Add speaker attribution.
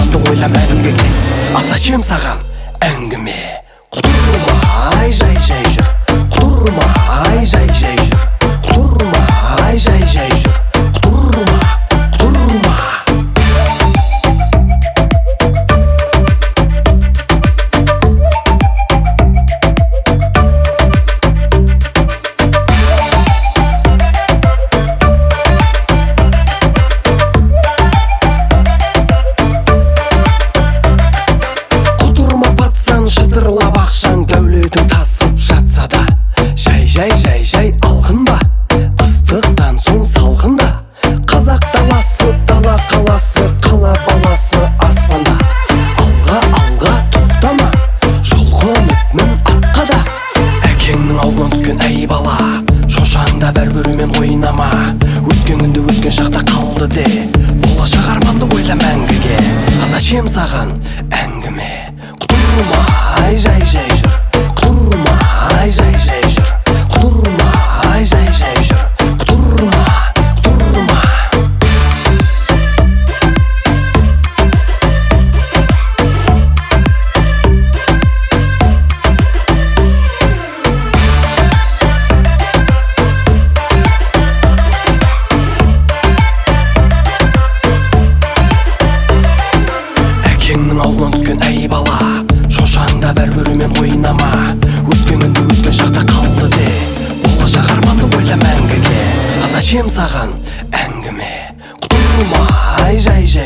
Speaker 1: арманды ойла мәңгіге. Асачем саған әңгіме. Құтырмай жай жай жүр, құтырмай жай жай жүр, құтырмай жай жай жүр, құтырма, құтырма. Шытырлап ақшаң дәулетің тасып жатса да, жай жай алғын ба, ыстықтан соң салғын да. Қазақ даласы, дала қаласы, қала баласы аспанда. Алға тоқтама, жолға үмітмін атқа да. Әкеңнің аузынан түскен әй бала, шошаңда бәр көрумен ойнама. Өткен күнді өткен шақта қалды де, болашақ арманды ойла мәңгіге. Зачем саған әңгіме? Құтырмай жай жай жүр, құтырмай жай жай жүр, құтырмай жай жай жүр, құтырма, құтырма. Әкеңнің аузынан түскен әй бала, шошаңда бәр көрумен ойнама. Өткен күнді өткен шақта қалды де, болашақ арманды ойла мәңгіге. Зачем саған әңгіме? Құтырмай жай жай